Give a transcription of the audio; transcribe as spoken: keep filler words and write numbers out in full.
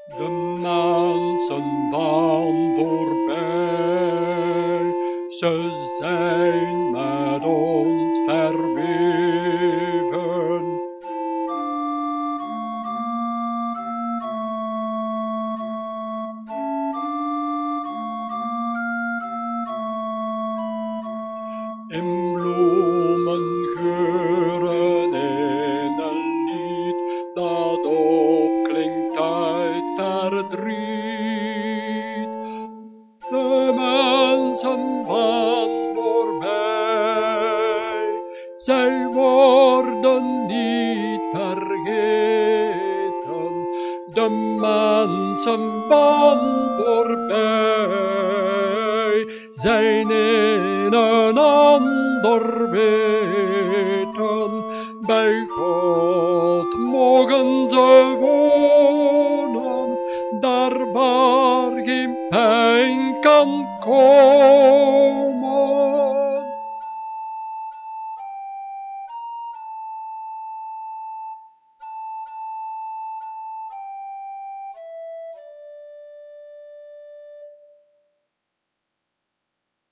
De mensen van voorbij, ze zijn met ons verweven. In bloemengeuren in een lied dat opklinkt uit verdriet. De mensen van voorbij, zij worden niet vergeten. De mensen van voorbij zijn in een ander weten. Bij God mogen ze wonen, daar waar geen pijn kan komen.